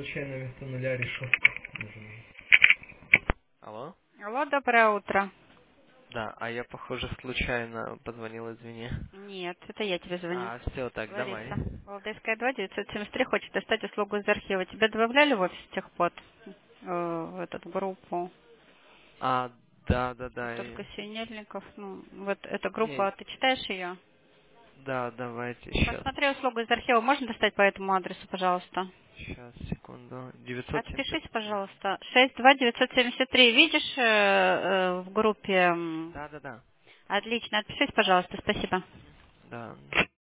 случайно вместо нуля решетку нажимаю. Алло? Алло, доброе утро. Да, а я, похоже, случайно позвонил, извини. Нет, это я тебе звоню. Все, так, давай. Лариса. Валдайская 2, 973 хочет достать услугу из архива. Тебя добавляли в офис техпод? В эту группу? Да. Только Синельников. Ну, вот эта Не, группа, ты читаешь ее? да, давайте, сейчас. Посмотри услугу из архива. Можно достать по этому адресу, пожалуйста? Сейчас, секунду. 970. Отпишись, пожалуйста. 62973. Видишь в группе? Да. Отлично. Отпишись, пожалуйста. Спасибо. Да.